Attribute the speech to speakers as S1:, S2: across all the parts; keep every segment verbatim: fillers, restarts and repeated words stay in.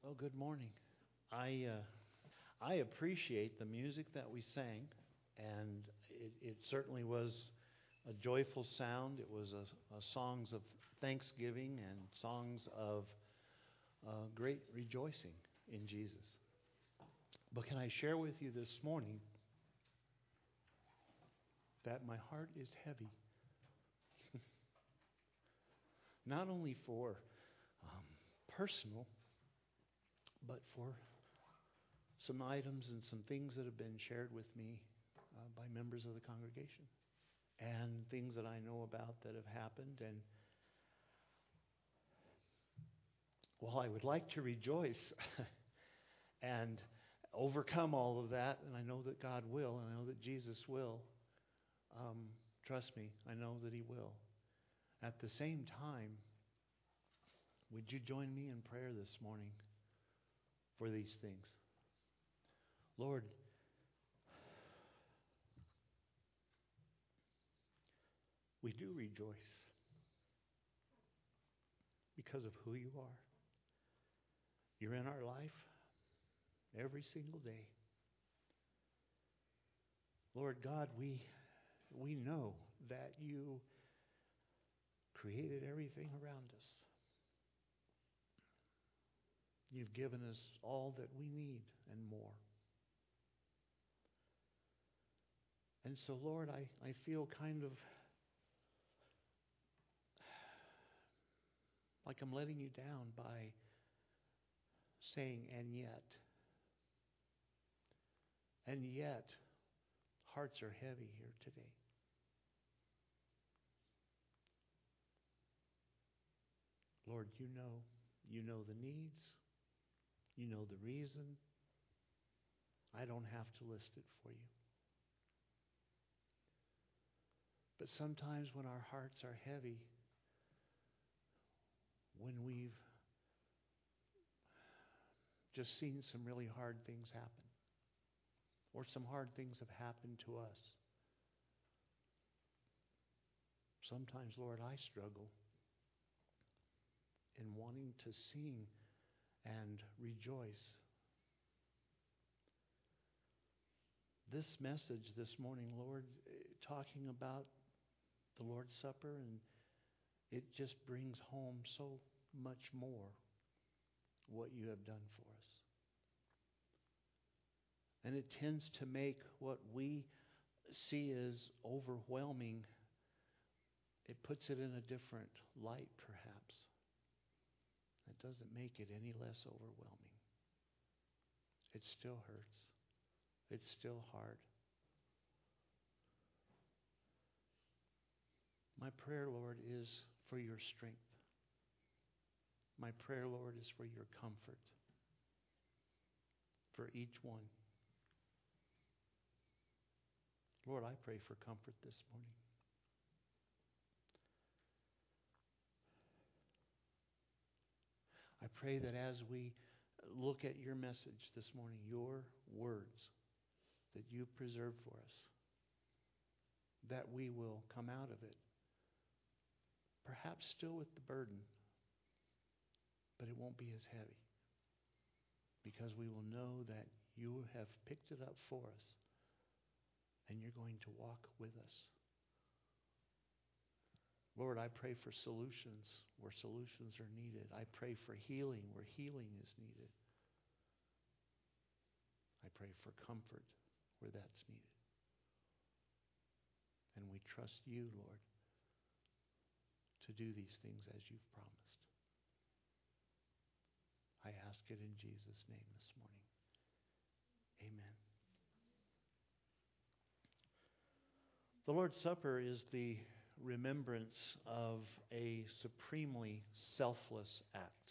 S1: Well, good morning. I uh, I appreciate the music that we sang, and it, it certainly was a joyful sound. It was a, a songs of thanksgiving and songs of uh, great rejoicing in Jesus. But can I share with you this morning that my heart is heavy, not only for um, personal, but for some items and some things that have been shared with me uh, by members of the congregation, and things that I know about that have happened. And while I would like to rejoice and overcome all of that, and I know that God will, and I know that Jesus will, um, trust me, I know that He will. At the same time, would you join me in prayer this morning for these things? Lord, we do rejoice because of who You are. You're in our life every single day. Lord God, we we know that You created everything around us. You've given us all that we need and more. And so, Lord, I, I feel kind of like I'm letting You down by saying, and yet. And yet, hearts are heavy here today. Lord, You know. You know the needs. You know the reason. I don't have to list it for You. But sometimes when our hearts are heavy, when we've just seen some really hard things happen, or some hard things have happened to us, sometimes, Lord, I struggle in wanting to sing and rejoice. This message this morning, Lord, talking about the Lord's Supper, and it just brings home so much more what You have done for us. And it tends to make what we see as overwhelming, it puts it in a different light, perhaps. It doesn't make it any less overwhelming. It still hurts. It's still hard. My prayer, Lord, is for Your strength. My prayer, Lord, is for Your comfort for each one. Lord, I pray for comfort this morning. I pray that as we look at Your message this morning, Your words that You preserved for us, that we will come out of it, perhaps still with the burden, but it won't be as heavy, because we will know that You have picked it up for us, and You're going to walk with us. Lord, I pray for solutions where solutions are needed. I pray for healing where healing is needed. I pray for comfort where that's needed. And we trust You, Lord, to do these things as You've promised. I ask it in Jesus' name this morning. Amen. The Lord's Supper is the remembrance of a supremely selfless act.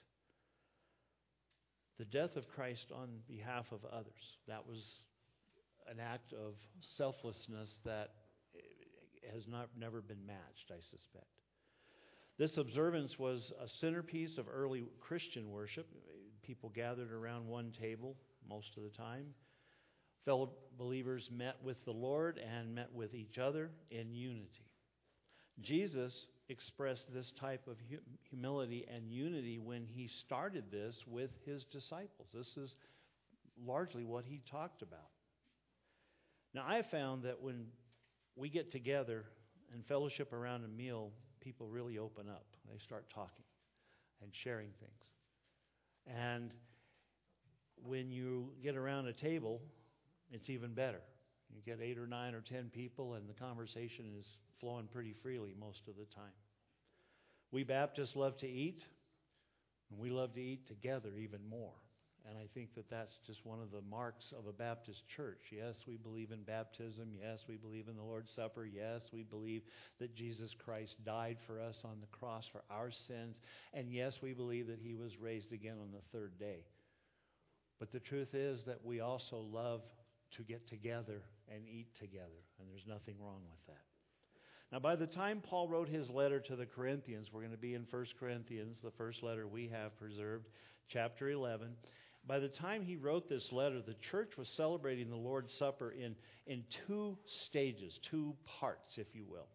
S1: The death of Christ on behalf of others. That was an act of selflessness that has not never been matched, I suspect. This observance was a centerpiece of early Christian worship. People gathered around one table most of the time. Fellow believers met with the Lord and met with each other in unity. Jesus expressed this type of hu- humility and unity when he started this with his disciples. This is largely what he talked about. Now, I have found that when we get together and fellowship around a meal, people really open up. They start talking and sharing things. And when you get around a table, it's even better. You get eight or nine or ten people, and the conversation is flowing pretty freely most of the time. We Baptists love to eat, and we love to eat together even more. And I think that that's just one of the marks of a Baptist church. Yes, we believe in baptism. Yes, we believe in the Lord's Supper. Yes, we believe that Jesus Christ died for us on the cross for our sins. And yes, we believe that He was raised again on the third day. But the truth is that we also love to get together and eat together. And there's nothing wrong with that. Now, by the time Paul wrote his letter to the Corinthians, we're going to be in First Corinthians, the first letter we have preserved, chapter eleven. By the time he wrote this letter, the church was celebrating the Lord's Supper in, in two stages, two parts, if you will.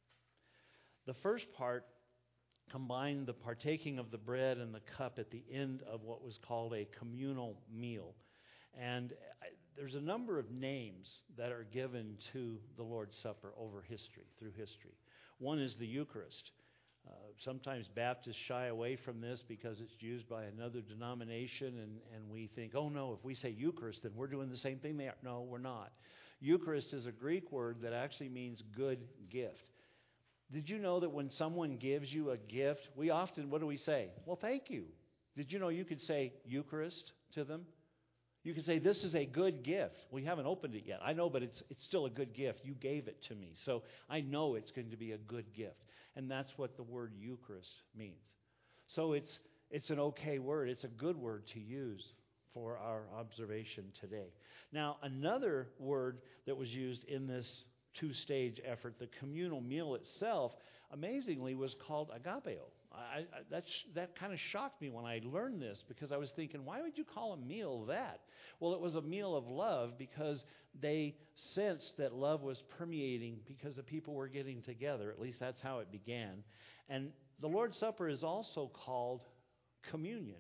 S1: The first part combined the partaking of the bread and the cup at the end of what was called a communal meal. And there's a number of names that are given to the Lord's Supper over history, through history. One is the Eucharist. Uh, sometimes Baptists shy away from this because it's used by another denomination, and, and we think, oh no, if we say Eucharist, then we're doing the same thing they are. No, we're not. Eucharist is a Greek word that actually means good gift. Did you know that when someone gives you a gift, we often, what do we say? Well, thank you. Did you know you could say Eucharist to them? You can say, this is a good gift. We haven't opened it yet. I know, but it's it's still a good gift. You gave it to me. So I know it's going to be a good gift. And that's what the word Eucharist means. So it's it's an okay word. It's a good word to use for our observation today. Now, another word that was used in this two-stage effort, the communal meal itself, amazingly was called agapeo. I, I, that, that kind of shocked me when I learned this, because I was thinking, why would you call a meal that? Well, it was a meal of love because they sensed that love was permeating because the people were getting together. At least that's how it began. And the Lord's Supper is also called communion.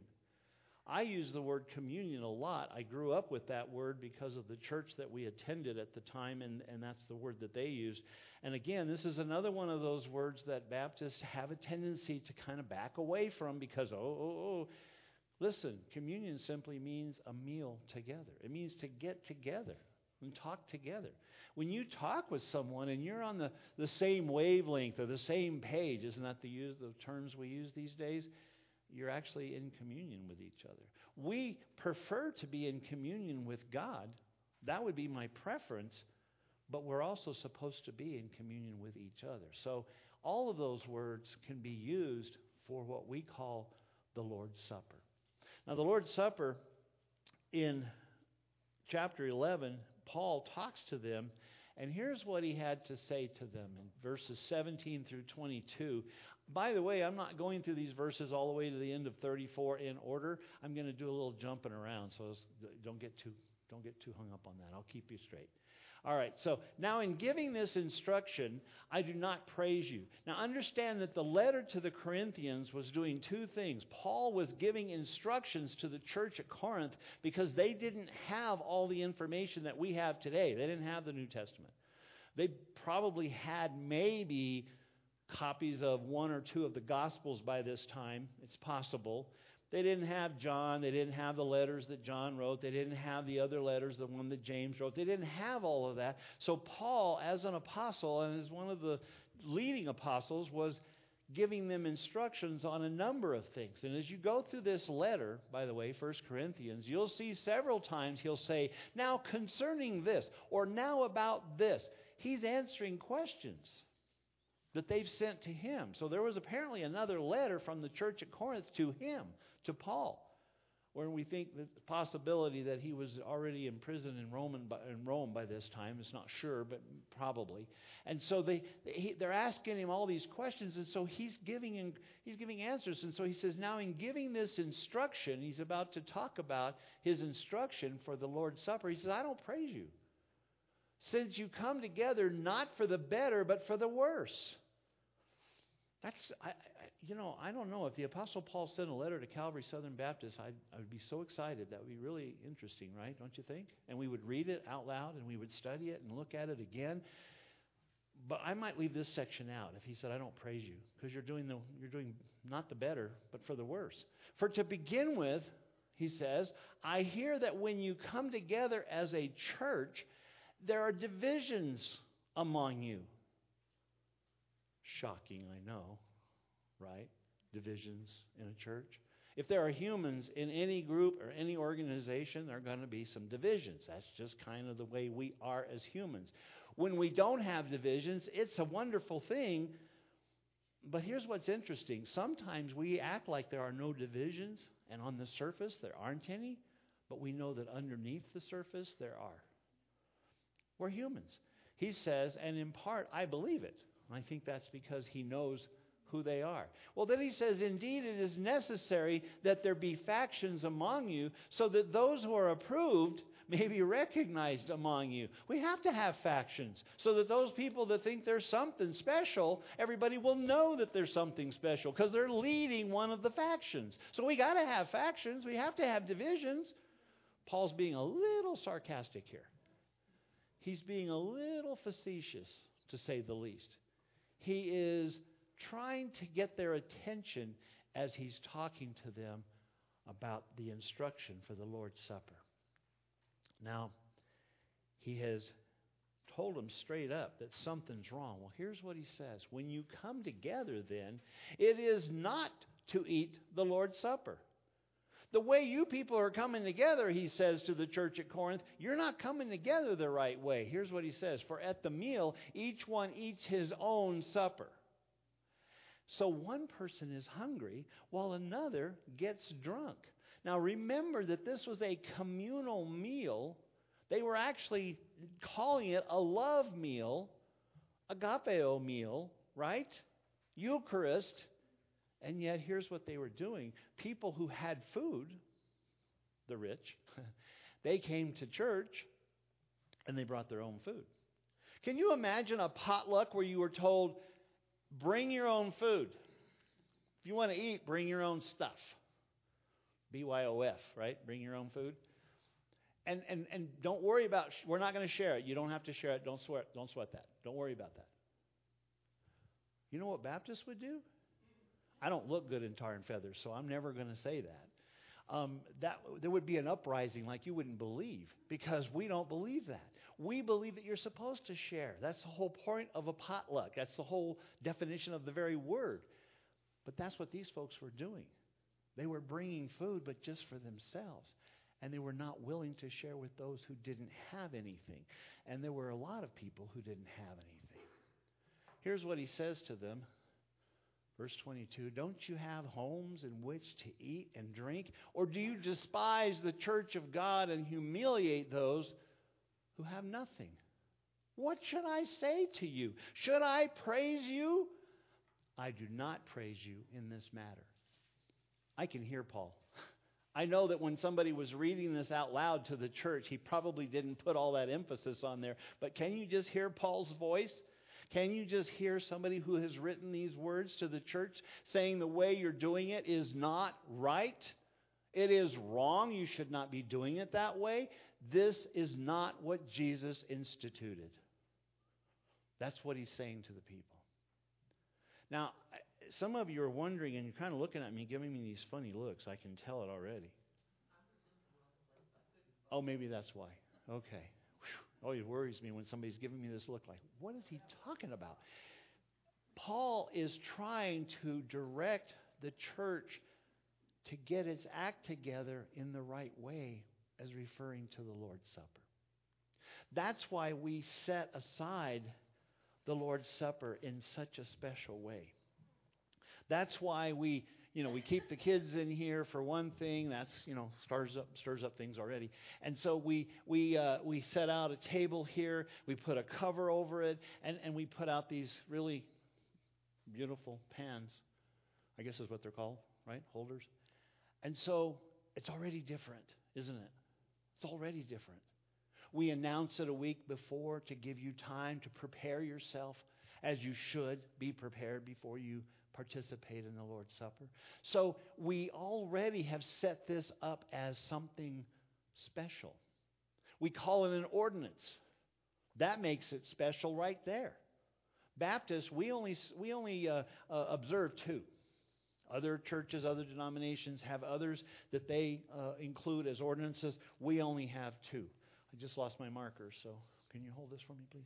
S1: I use the word communion a lot. I grew up with that word because of the church that we attended at the time, and, and that's the word that they used. And again, this is another one of those words that Baptists have a tendency to kind of back away from because, oh, oh, oh. Listen, communion simply means a meal together. It means to get together and talk together. When you talk with someone and you're on the, the same wavelength or the same page, isn't that the, use, the terms we use these days? You're actually in communion with each other. We prefer to be in communion with God. That would be my preference. But we're also supposed to be in communion with each other. So all of those words can be used for what we call the Lord's Supper. Now, the Lord's Supper, in chapter eleven, Paul talks to them, and here's what he had to say to them in verses seventeen through twenty-two. By the way, I'm not going through these verses all the way to the end of thirty-four in order. I'm going to do a little jumping around, so don't get too don't get too hung up on that. I'll keep you straight. All right, so now in giving this instruction, I do not praise you. Now understand that the letter to the Corinthians was doing two things. Paul was giving instructions to the church at Corinth because they didn't have all the information that we have today. They didn't have the New Testament. They probably had maybe copies of one or two of the Gospels by this time. It's possible. They didn't have John. They didn't have the letters that John wrote. They didn't have the other letters, the one that James wrote. They didn't have all of that. So Paul, as an apostle and as one of the leading apostles, was giving them instructions on a number of things. And as you go through this letter, by the way, First Corinthians, you'll see several times he'll say, now concerning this, or now about this. He's answering questions that they've sent to him. So there was apparently another letter from the church at Corinth to him, to Paul, where we think the possibility that he was already in prison in Rome, in Rome by this time. It's not sure, but probably. And so they he, they're asking him all these questions, and so he's giving he's giving answers. And so he says, now in giving this instruction, he's about to talk about his instruction for the Lord's Supper. He says, I don't praise you, since you come together not for the better, but for the worse. That's, I, I, you know, I don't know. If the Apostle Paul sent a letter to Calvary Southern Baptist, I'd, I would be so excited. That would be really interesting, right? Don't you think? And we would read it out loud, and we would study it and look at it again. But I might leave this section out if he said, I don't praise you, because you're doing the you're doing not the better, but for the worse. For to begin with, he says, I hear that when you come together as a church, there are divisions among you. Shocking, I know, right? Divisions in a church. If there are humans in any group or any organization, there are going to be some divisions. That's just kind of the way we are as humans. When we don't have divisions, it's a wonderful thing. But here's what's interesting. Sometimes we act like there are no divisions, and on the surface there aren't any, but we know that underneath the surface there are. We're humans. He says, and in part, I believe it. I think that's because he knows who they are. Well, then he says, indeed, it is necessary that there be factions among you, so that those who are approved may be recognized among you. We have to have factions, so that those people that think there's something special, everybody will know that there's something special, because they're leading one of the factions. So we got to have factions. We have to have divisions. Paul's being a little sarcastic here. He's being a little facetious, to say the least. He is trying to get their attention as he's talking to them about the instruction for the Lord's Supper. Now, he has told them straight up that something's wrong. Well, here's what he says. When you come together, then, it is not to eat the Lord's Supper. The way you people are coming together, he says to the church at Corinth, you're not coming together the right way. Here's what he says. For at the meal, each one eats his own supper. So one person is hungry while another gets drunk. Now remember that this was a communal meal. They were actually calling it a love meal, agapeo meal, right? Eucharist. And yet here's what they were doing. People who had food, the rich, they came to church and they brought their own food. Can you imagine a potluck where you were told, bring your own food. If you want to eat, bring your own stuff. B Y O F, right? Bring your own food. And and and don't worry about, we're not going to share it. You don't have to share it. Don't sweat, don't sweat that. Don't worry about that. You know what Baptists would do? I don't look good in tar and feathers, so I'm never going to say that. Um, that there would be an uprising like you wouldn't believe, because we don't believe that. We believe that you're supposed to share. That's the whole point of a potluck. That's the whole definition of the very word. But that's what these folks were doing. They were bringing food, but just for themselves. And they were not willing to share with those who didn't have anything. And there were a lot of people who didn't have anything. Here's what he says to them. Verse twenty-two, don't you have homes in which to eat and drink? Or do you despise the church of God and humiliate those who have nothing? What should I say to you? Should I praise you? I do not praise you in this matter. I can hear Paul. I know that when somebody was reading this out loud to the church, he probably didn't put all that emphasis on there. But can you just hear Paul's voice? Can you just hear somebody who has written these words to the church saying the way you're doing it is not right? It is wrong. You should not be doing it that way. This is not what Jesus instituted. That's what he's saying to the people. Now, some of you are wondering, and you're kind of looking at me, giving me these funny looks. I can tell it already. Oh, maybe that's why. Okay. Oh, it worries me when somebody's giving me this look like, what is he talking about? Paul is trying to direct the church to get its act together in the right way as referring to the Lord's Supper. That's why we set aside the Lord's Supper in such a special way. That's why we, you know, we keep the kids in here for one thing. That's, you know, stirs up stirs up things already. And so we we uh, we set out a table here. We put a cover over it, and, and we put out these really beautiful pans. I guess is what they're called, right? Holders. And so it's already different, isn't it? It's already different. We announce it a week before to give you time to prepare yourself as you should be prepared before you participate in the Lord's Supper. So we already have set this up as something special. We call it an ordinance. That makes it special right there. Baptists, we only we only uh, uh, observe two. Other churches, other denominations have others that they uh, include as ordinances. We only have two. I just lost my marker, so can you hold this for me, please?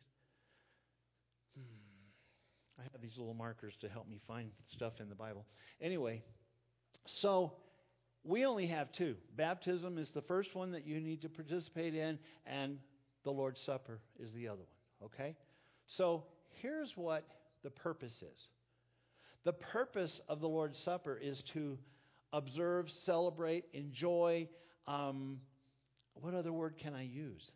S1: Hmm. I have these little markers to help me find stuff in the Bible. Anyway, so we only have two. Baptism is the first one that you need to participate in, and the Lord's Supper is the other one. Okay? So here's what the purpose is. The purpose of the Lord's Supper is to observe, celebrate, enjoy. Um, what other word can I use?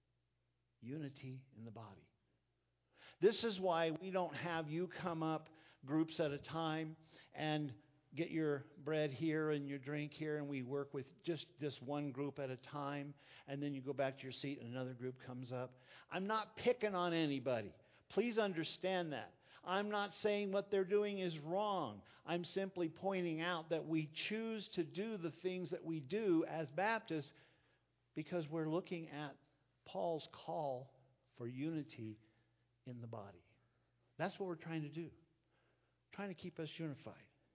S1: Unity in the body. This is why we don't have you come up groups at a time and get your bread here and your drink here, and we work with just this one group at a time, and then you go back to your seat and another group comes up. I'm not picking on anybody. Please understand that. I'm not saying what they're doing is wrong. I'm simply pointing out that we choose to do the things that we do as Baptists because we're looking at Paul's call for unity in the body. That's what we're trying to do. Trying to keep us unified.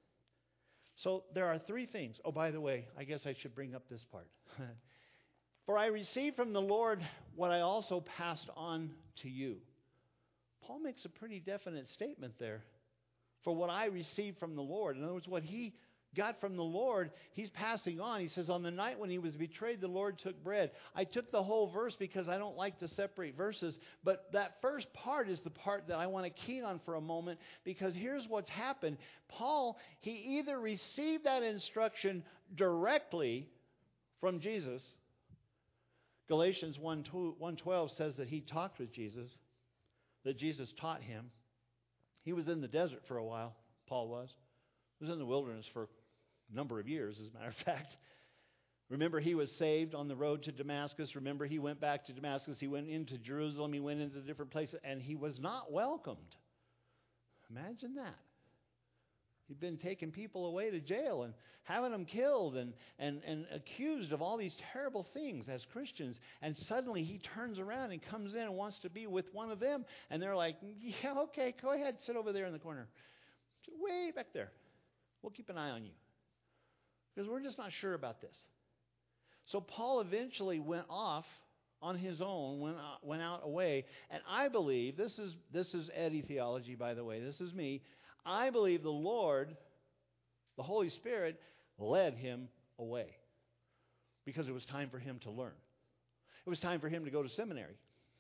S1: So there are three things. Oh, by the way, I guess I should bring up this part. For I received from the Lord what I also passed on to you. Paul makes a pretty definite statement there. For what I received from the Lord. In other words, what he got from the Lord, he's passing on. He says, on the night when he was betrayed, the Lord took bread. I took the whole verse because I don't like to separate verses. But that first part is the part that I want to key on for a moment. Because here's what's happened. Paul, he either received that instruction directly from Jesus. Galatians one twelve says that he talked with Jesus. That Jesus taught him. He was in the desert for a while, Paul was. He was in the wilderness for a number of years, as a matter of fact. Remember, he was saved on the road to Damascus. Remember, he went back to Damascus. He went into Jerusalem. He went into different places, and he was not welcomed. Imagine that. He'd been taking people away to jail and having them killed and, and, and accused of all these terrible things as Christians. And suddenly he turns around and comes in and wants to be with one of them. And they're like, yeah, okay, go ahead, sit over there in the corner. Way back there. We'll keep an eye on you. Because we're just not sure about this. So Paul eventually went off on his own, went out, went out away. And I believe, this is, this is Eddie theology, by the way, this is me. I believe the Lord, the Holy Spirit, led him away because it was time for him to learn. It was time for him to go to seminary.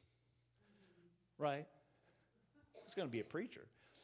S1: Right? He's going to be a preacher.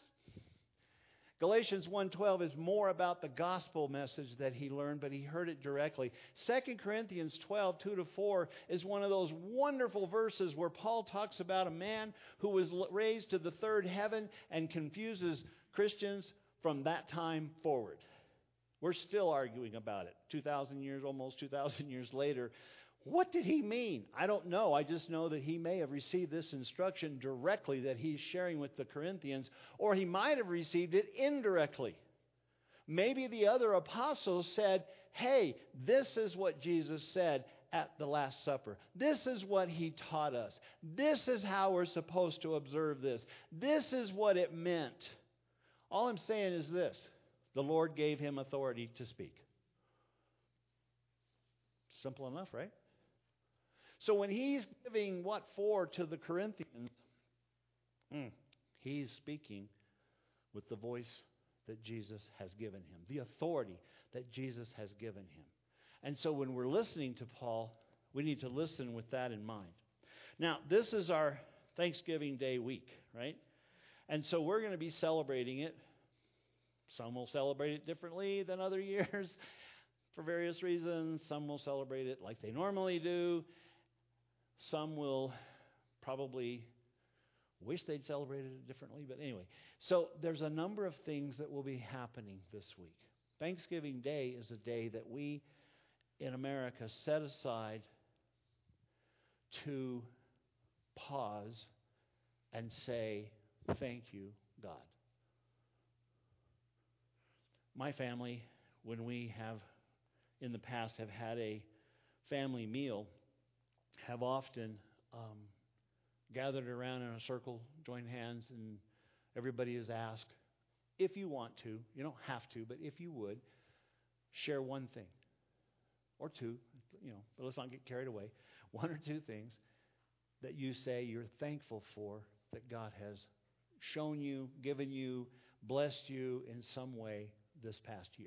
S1: Galatians one twelve is more about the gospel message that he learned, but he heard it directly. Second Corinthians twelve, two to four is one of those wonderful verses where Paul talks about a man who was raised to the third heaven and confuses Christians from that time forward. We're still arguing about it. two thousand years, almost two thousand years later. What did he mean? I don't know. I just know that he may have received this instruction directly that he's sharing with the Corinthians, or he might have received it indirectly. Maybe the other apostles said, hey, this is what Jesus said at the Last Supper. This is what he taught us. This is how we're supposed to observe this. This is what it meant. All I'm saying is this. The Lord gave him authority to speak. Simple enough, right? So when he's giving what for to the Corinthians, mm, he's speaking with the voice that Jesus has given him, the authority that Jesus has given him. And so when we're listening to Paul, we need to listen with that in mind. Now, this is our Thanksgiving Day week, right? And so we're going to be celebrating it. Some will celebrate it differently than other years for various reasons. Some will celebrate it like they normally do. Some will probably wish they'd celebrated it differently. But anyway, so there's a number of things that will be happening this week. Thanksgiving Day is a day that we in America set aside to pause and say, thank you, God.
S2: my family, when we have in the past have had a family meal, have often um, gathered around in a circle, joined hands, and everybody is asked, if you want to, you don't have to, but if you would, share one thing or two, you know, but let's not get carried away. One or two things that you say you're thankful for that God has shown you, given you, blessed you in some way this past year.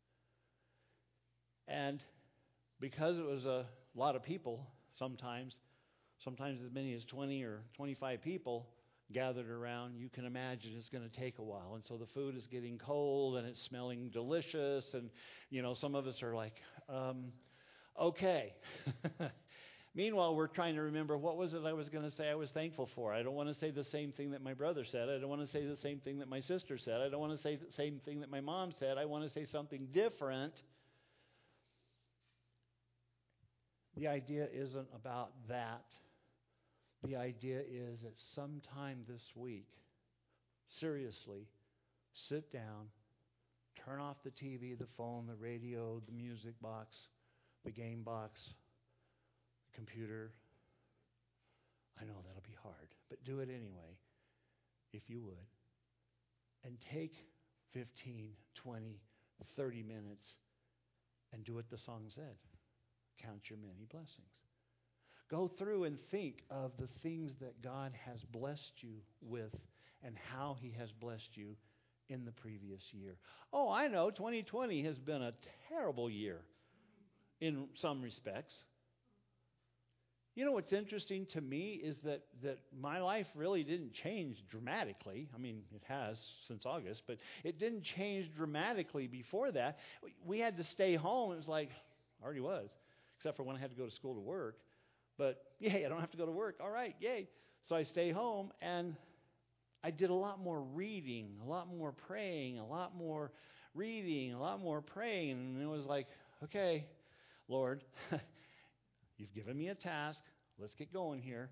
S2: And because it was a lot of people, sometimes, sometimes as many as twenty or twenty-five people gathered around, you can imagine it's going to take a while. And so the food is getting cold and it's smelling delicious. And, you know, some of us are like, um, okay. Meanwhile, we're trying to remember, what was it I was going to say I was thankful for? I don't want to say the same thing that my brother said. I don't want to say the same thing that my sister said. I don't want to say the same thing that my mom said. I want to say something different. The idea isn't about that. The idea is that sometime this week, seriously, sit down, turn off the T V, the phone, the radio, the music box, the game box, the computer. I know that'll be hard, but do it anyway, if you would. And take fifteen, twenty, thirty minutes and do what the song said. Count your many blessings. Go through and think of the things that God has blessed you with and how He has blessed you in the previous year. Oh, I know, twenty twenty has been a terrible year in some respects. You know what's interesting to me is that, that my life really didn't change dramatically. I mean, it has since August, but it didn't change dramatically before that. We had to stay home. It was like, I already was, except for when I had to go to school to work. But, yay, I don't have to go to work. All right, yay. So I stay home, and I did a lot more reading, a lot more praying, a lot more reading, a lot more praying. And it was like, okay, Lord, you've given me a task. Let's get going here.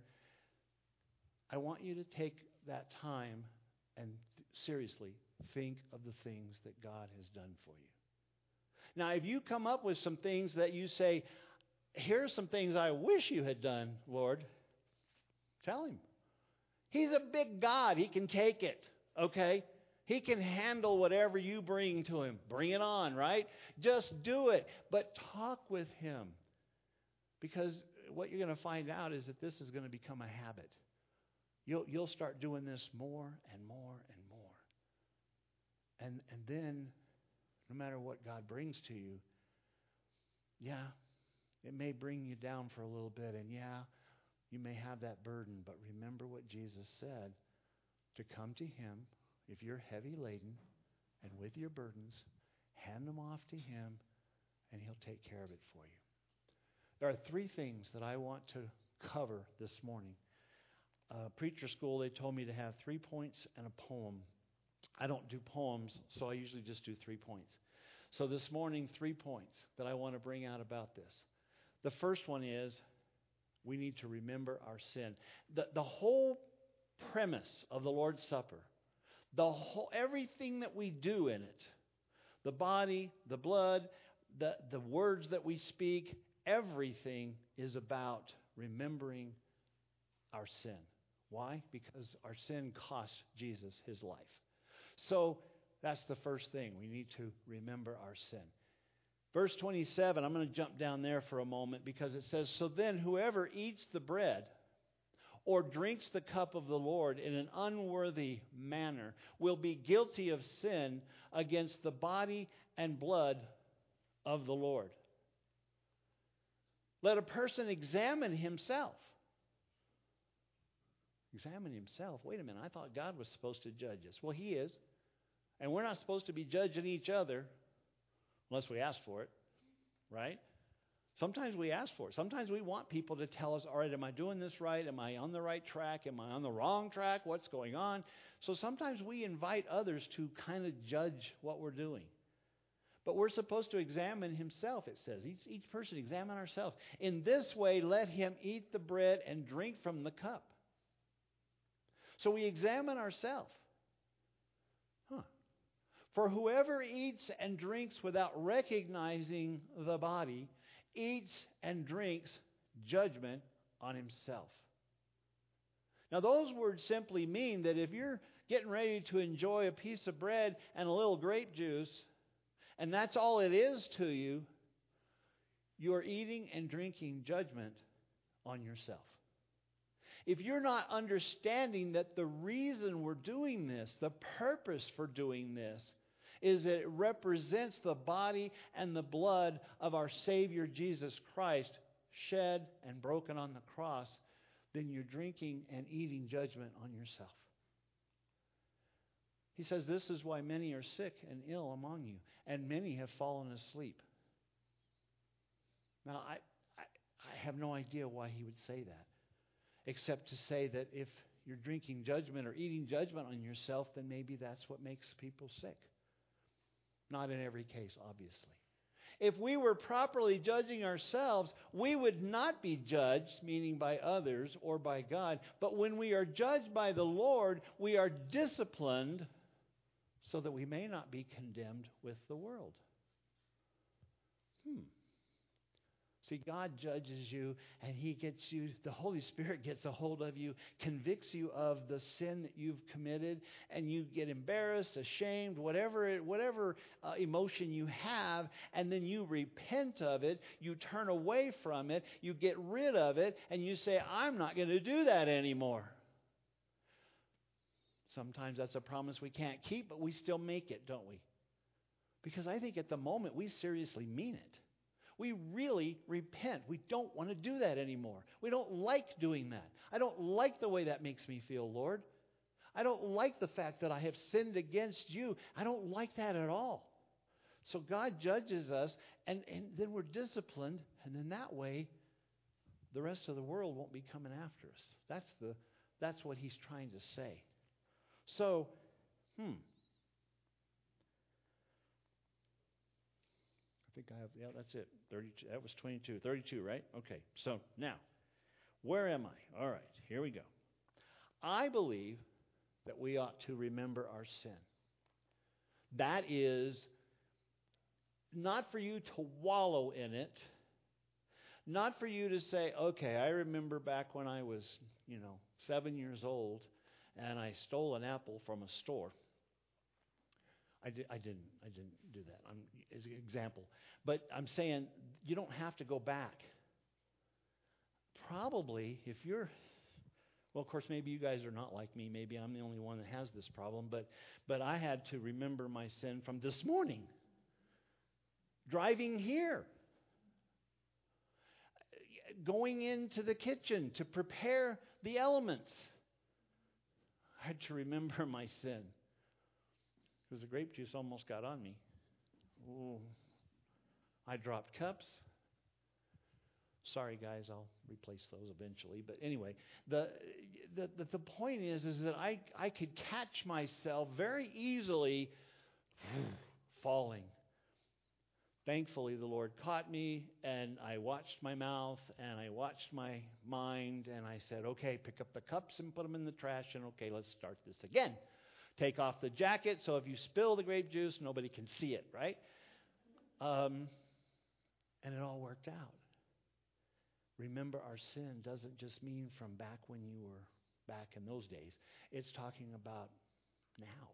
S2: I want you to take that time and th- seriously think of the things that God has done for you. Now, if you come up with some things that you say, here's some things I wish you had done, Lord, tell Him. He's a big God. He can take it, okay? He can handle whatever you bring to Him. Bring it on, right? Just do it. But talk with Him. Because what you're going to find out is that this is going to become a habit. You'll, you'll start doing this more and more and more. And, and then, no matter what God brings to you, yeah, it may bring you down for a little bit. And yeah, you may have that burden. But remember what Jesus said, to come to Him if you're heavy laden and with your burdens, hand them off to Him and He'll take care of it for you. There are three things that I want to cover this morning. Uh, preacher school, they told me to have three points and a poem. I don't do poems, so I usually just do three points. So this morning, three points that I want to bring out about this. The first one is we need to remember our sin. The, the whole premise of the Lord's Supper, the whole everything that we do in it, the body, the blood, the, the words that we speak, everything is about remembering our sin. Why? Because our sin cost Jesus His life. So that's the first thing. We need to remember our sin. Verse twenty-seven, I'm going to jump down there for a moment because it says, so then whoever eats the bread or drinks the cup of the Lord in an unworthy manner will be guilty of sin against the body and blood of the Lord. Let a person examine himself. Examine himself. Wait a minute, I thought God was supposed to judge us. Well, He is. And we're not supposed to be judging each other unless we ask for it, right? Sometimes we ask for it. Sometimes we want people to tell us, all right, am I doing this right? Am I on the right track? Am I on the wrong track? What's going on? So sometimes we invite others to kind of judge what we're doing. But we're supposed to examine himself, it says. Each, each person examine ourselves. In this way, let him eat the bread and drink from the cup. So we examine ourselves. Huh. For whoever eats and drinks without recognizing the body eats and drinks judgment on himself. Now, those words simply mean that if you're getting ready to enjoy a piece of bread and a little grape juice, and that's all it is to you, you're eating and drinking judgment on yourself. If you're not understanding that the reason we're doing this, the purpose for doing this, is that it represents the body and the blood of our Savior Jesus Christ shed and broken on the cross, then you're drinking and eating judgment on yourself. He says this is why many are sick and ill among you, and many have fallen asleep. Now, I, I, I have no idea why he would say that, except to say that if you're drinking judgment or eating judgment on yourself, then maybe that's what makes people sick. Not in every case, obviously. If we were properly judging ourselves, we would not be judged, meaning by others or by God. But when we are judged by the Lord, we are disciplined so that we may not be condemned with the world. Hmm. See, God judges you, and He gets you, the Holy Spirit gets a hold of you, convicts you of the sin that you've committed, and you get embarrassed, ashamed, whatever it, whatever uh, emotion you have, and then you repent of it, you turn away from it, you get rid of it, and you say, I'm not going to do that anymore. Sometimes that's a promise we can't keep, but we still make it, don't we? Because I think at the moment we seriously mean it. We really repent. We don't want to do that anymore. We don't like doing that. I don't like the way that makes me feel, Lord. I don't like the fact that I have sinned against you. I don't like that at all. So God judges us, and, and then we're disciplined, and then that way the rest of the world won't be coming after us. That's the that's what He's trying to say. So, hmm. I think I have, yeah, that's it. thirty-two, that was twenty-two. thirty-two, right? Okay, so now, where am I? All right, here we go. I believe that we ought to remember our sin. That is not for you to wallow in it, not for you to say, okay, I remember back when I was, you know, seven years old and I stole an apple from a store. I, did, I didn't. I didn't do that. I'm, as an example, but I'm saying you don't have to go back. Probably, if you're, well, of course, maybe you guys are not like me. Maybe I'm the only one that has this problem. But, but I had to remember my sin from this morning, driving here, going into the kitchen to prepare the elements. I had to remember my sin. Because the grape juice almost got on me. Ooh. I dropped cups. Sorry, guys, I'll replace those eventually. But anyway, the the, the, the point is, is that I, I could catch myself very easily falling. Thankfully, the Lord caught me, and I watched my mouth, and I watched my mind, and I said, okay, pick up the cups and put them in the trash, and okay, let's start this again. Take off the jacket so if you spill the grape juice, nobody can see it, right? Um, and it all worked out. Remember, our sin doesn't just mean from back when you were back in those days. It's talking about now.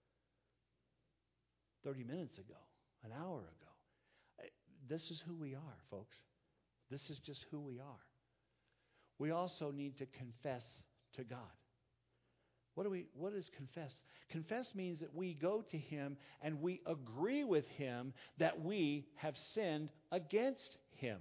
S2: thirty minutes ago, an hour ago. This is who we are, folks. This is just who we are. We also need to confess to God. What do we? What is confess? Confess means that we go to Him and we agree with Him that we have sinned against Him.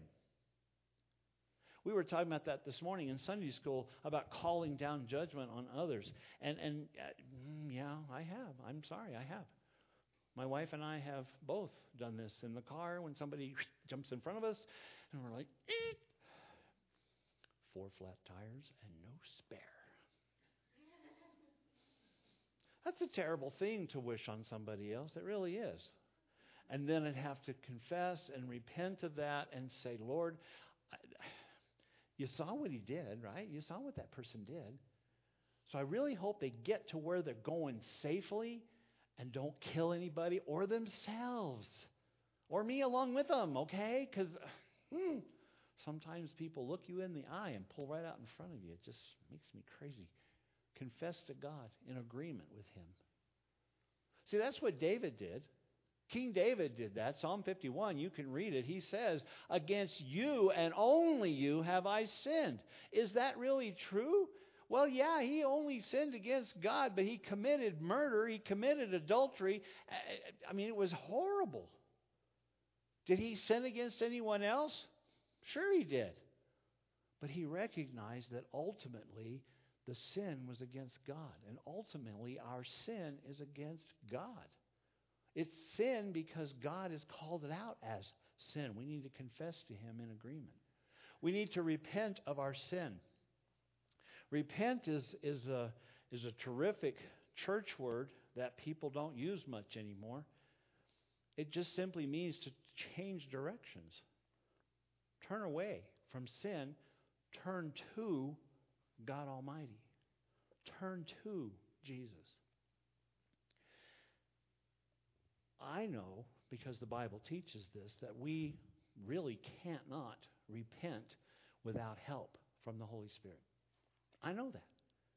S2: We were talking about that this morning in Sunday school about calling down judgment on others. And, and uh, yeah, I have. I'm sorry, I have. My wife and I have both done this in the car when somebody jumps in front of us and we're like, eek. Four flat tires and no spare. That's a terrible thing to wish on somebody else. It really is. And then I'd have to confess and repent of that and say, Lord, I, you saw what he did, right? You saw what that person did. So I really hope they get to where they're going safely And don't kill anybody or themselves. Or me along with them, okay? Because hmm, sometimes people look you in the eye and pull right out in front of you. It just makes me crazy. Confess to God in agreement with Him. See, that's what David did. King David did that. Psalm fifty-one, you can read it. He says, against you and only you have I sinned. Is that really true? Well, yeah, he only sinned against God, but he committed murder. He committed adultery. I mean, it was horrible. Did he sin against anyone else? Sure he did. But he recognized that ultimately the sin was against God. And ultimately our sin is against God. It's sin because God has called it out as sin. We need to confess to Him in agreement. We need to repent of our sin. Repent is, is, a, is a terrific church word that people don't use much anymore. It just simply means to change directions. Turn away from sin. Turn to God Almighty. Turn to Jesus. I know, because the Bible teaches this, that we really can't not repent without help from the Holy Spirit. I know that.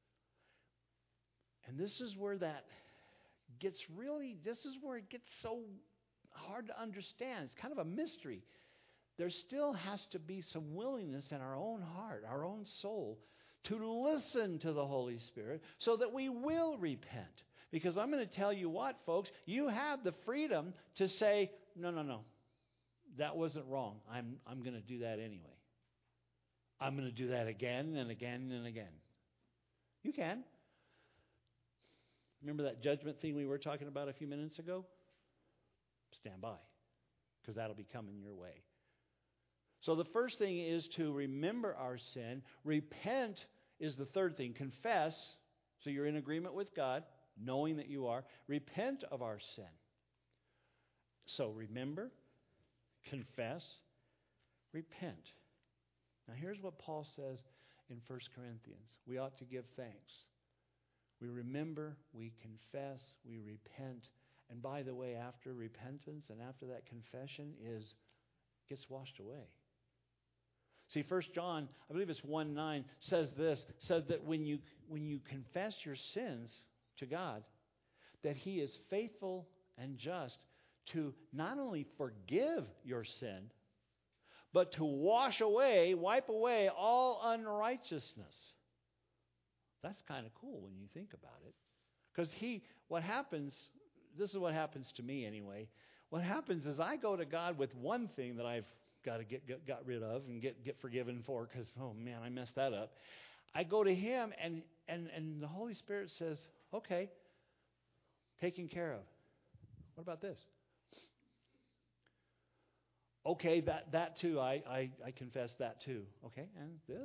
S2: And this is where that gets really, this is where it gets so hard to understand. It's kind of a mystery. There still has to be some willingness in our own heart, our own soul, to listen to the Holy Spirit so that we will repent. Because I'm going to tell you what, folks, you have the freedom to say, no, no, no, that wasn't wrong. I'm, I'm going to do that anyway. I'm going to do that again and again and again. You can. Remember that judgment thing we were talking about a few minutes ago? Stand by, because that'll be coming your way. So the first thing is to remember our sin. Repent is the third thing. Confess, so you're in agreement with God, knowing that you are. Repent of our sin. So remember, confess, repent. Now here's what Paul says in First Corinthians. We ought to give thanks. We remember, we confess, we repent. And by the way, after repentance and after that confession is gets washed away. See, First John, I believe it's one nine, says this, says that when you when you confess your sins to God, that He is faithful and just to not only forgive your sin, but to wash away, wipe away all unrighteousness. That's kind of cool when you think about it. Because he, what happens, this is what happens to me anyway. What happens is I go to God with one thing that I've got to get, get got rid of and get, get forgiven for because, oh man, I messed that up. I go to Him and, and, and the Holy Spirit says, okay, taken care of. What about this? Okay, that, that too, I, I, I confess that too. Okay, and this?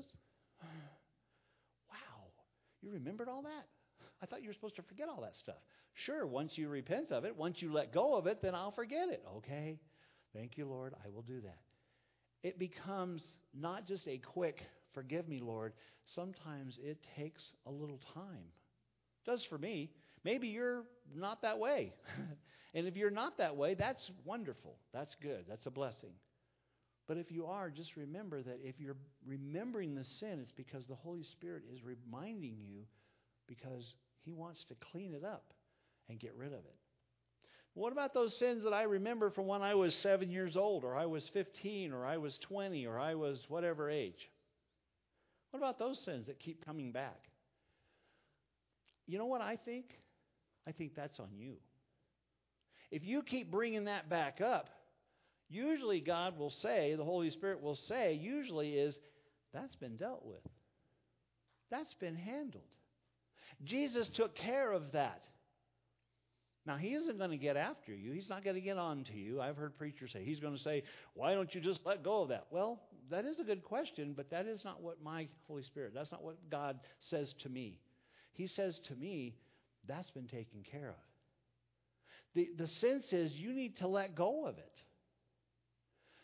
S2: Wow, you remembered all that? I thought you were supposed to forget all that stuff. Sure, once you repent of it, once you let go of it, then I'll forget it. Okay, thank you, Lord, I will do that. It becomes not just a quick, forgive me, Lord. Sometimes it takes a little time. It does for me. Maybe you're not that way. And if you're not that way, that's wonderful. That's good. That's a blessing. But if you are, just remember that if you're remembering the sin, it's because the Holy Spirit is reminding you because He wants to clean it up and get rid of it. What about those sins that I remember from when I was seven years old, or I was fifteen, or I was twenty, or I was whatever age? What about those sins that keep coming back? You know what I think? I think that's on you. If you keep bringing that back up, usually God will say, the Holy Spirit will say, usually is, that's been dealt with. That's been handled. Jesus took care of that. Now, He isn't going to get after you. He's not going to get on to you. I've heard preachers say, He's going to say, why don't you just let go of that? Well, that is a good question, but that is not what my Holy Spirit, that's not what God says to me. He says to me, that's been taken care of. The, the sense is you need to let go of it.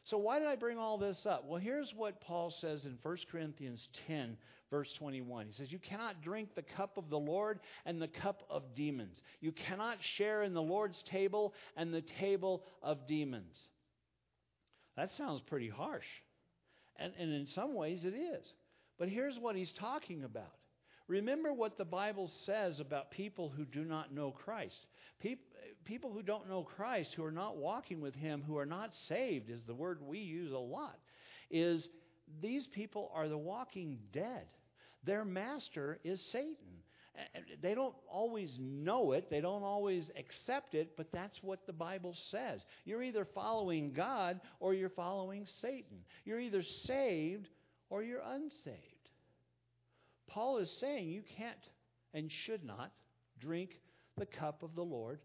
S2: So why did I bring all this up? Well, here's what Paul says in First Corinthians ten, verse twenty-one. He says, you cannot drink the cup of the Lord and the cup of demons. You cannot share in the Lord's table and the table of demons. That sounds pretty harsh. And, and in some ways it is. But here's what he's talking about. Remember what the Bible says about people who do not know Christ. People, people who don't know Christ, who are not walking with Him, who are not saved, is the word we use a lot, is these people are the walking dead. Their master is Satan. They don't always know it. They don't always accept it, but that's what the Bible says. You're either following God or you're following Satan. You're either saved or you're unsaved. Paul is saying you can't and should not drink the cup of the Lord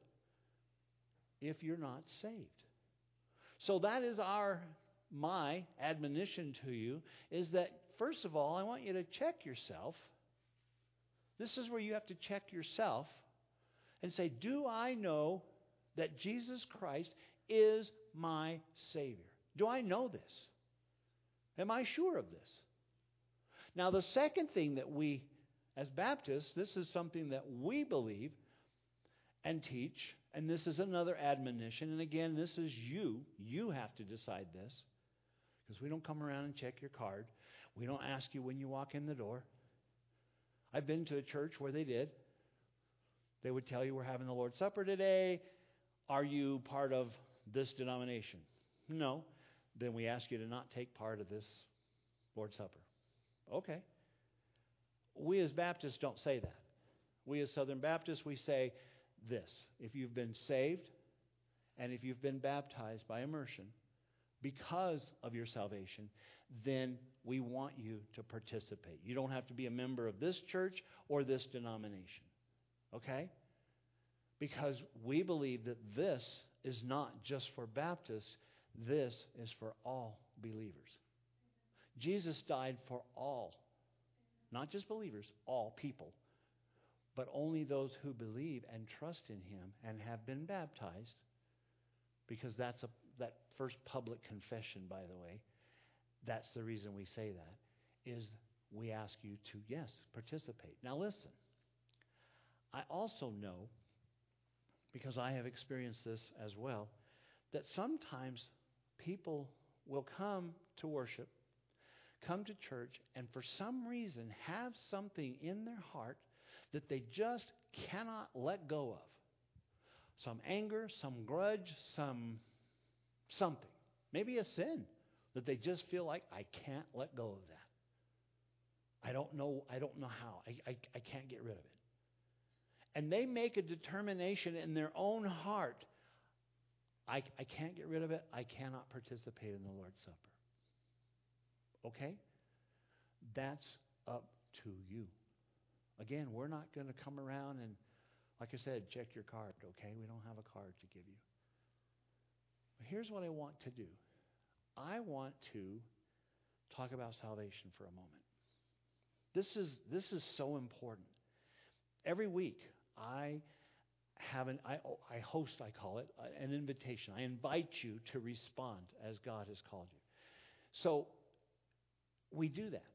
S2: if you're not saved. So that is our, my admonition to you, is that first of all, I want you to check yourself. This is where you have to check yourself and say, do I know that Jesus Christ is my Savior? Do I know this? Am I sure of this? Now, the second thing that we, as Baptists, this is something that we believe and teach, and this is another admonition, and again, this is you. You have to decide this, because we don't come around and check your card. We don't ask you when you walk in the door. I've been to a church where they did. They would tell you, we're having the Lord's Supper today. Are you part of this denomination? No. Then we ask you to not take part of this Lord's Supper. Okay. We as Baptists don't say that. We as Southern Baptists, we say this. If you've been saved and if you've been baptized by immersion because of your salvation, then we want you to participate. You don't have to be a member of this church or this denomination. Okay? Because we believe that this is not just for Baptists, this is for all believers. Jesus died for all, not just believers, all people, but only those who believe and trust in Him and have been baptized, because that's a, that first public confession, by the way. That's the reason we say that, is we ask you to, yes, participate. Now listen, I also know, because I have experienced this as well, that sometimes people will come to worship, come to church, and for some reason have something in their heart that they just cannot let go of. Some anger, some grudge, some something. Maybe a sin that they just feel like, I can't let go of that. I don't know, I don't know how. I, I, I can't get rid of it. And they make a determination in their own heart, I, I can't get rid of it. I cannot participate in the Lord's Supper. Okay? That's up to you. Again, we're not going to come around and, like I said, check your card, okay? We don't have a card to give you. But here's what I want to do. I want to talk about salvation for a moment. This is this is so important. Every week, I have an I, I host, I call it, an invitation. I invite you to respond as God has called you. So we do that.